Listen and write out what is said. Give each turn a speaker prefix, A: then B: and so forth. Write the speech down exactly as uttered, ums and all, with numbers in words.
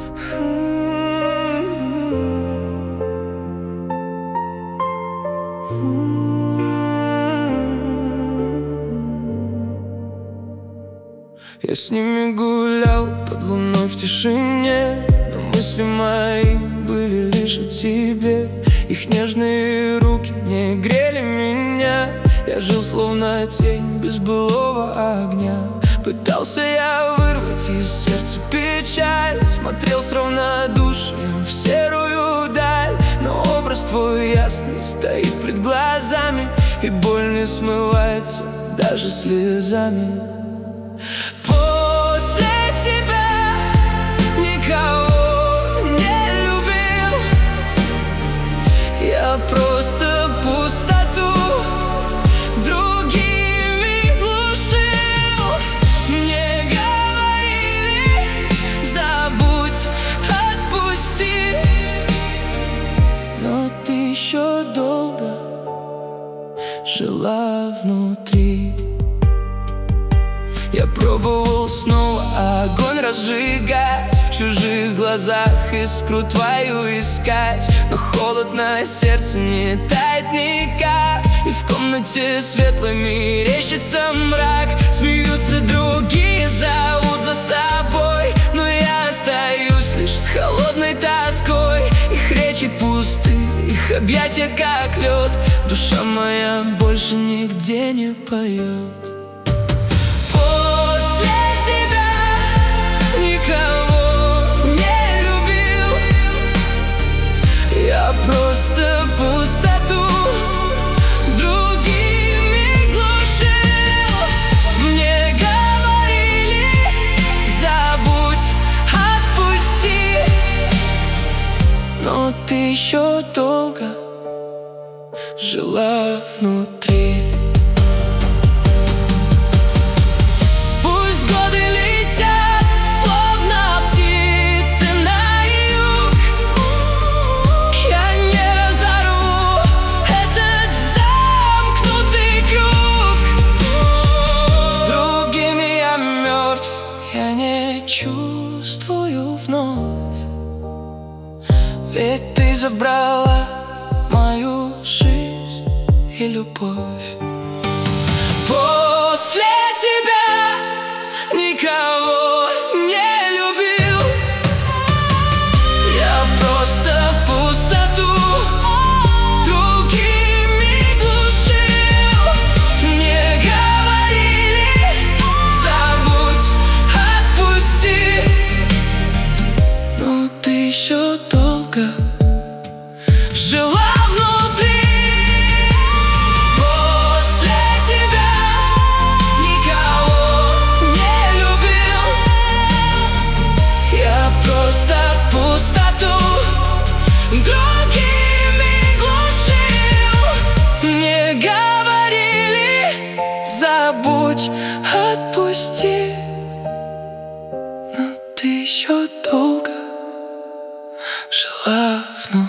A: Я с ними гулял под луной в тишине, но мысли мои были лишь о тебе. Их нежные руки не грели меня. Я жил словно тень без былого огня. Пытался я вырвать из сердца печаль, смотрел с равнодушием в серую даль. Но образ твой ясный стоит пред глазами, и боль не смывается даже слезами. После тебя никого не любил. Я просто пустоту другими глушил. Мне говорили: забудь, отпусти. Но ты еще долго жила внутри. Я пробовал снова огонь разжигать, в чужих глазах искру твою искать. Но холод на сердце не тает никак, и в комнате светлой мерещится мрак. Смеются другие, зовут за собой, но я остаюсь лишь с холодной тоской. Их речи пусты, их объятия как лед. Душа моя больше нигде не поет. Просто пустоту другими глушил. Мне говорили: забудь, отпусти. Но ты еще долго жила внутри. Я не чувствую вновь, ведь ты забрала мою жизнь и любовь. После тебя никого не любил. Я просто пустоту другими глушил. Мне говорили: забудь, отпусти. Но ты еще долго жила внутри. После тебя никого не любил. Я просто пустоту другими глушил. Мне говорили: забудь, отпусти. Но ты еще долго жила внутри.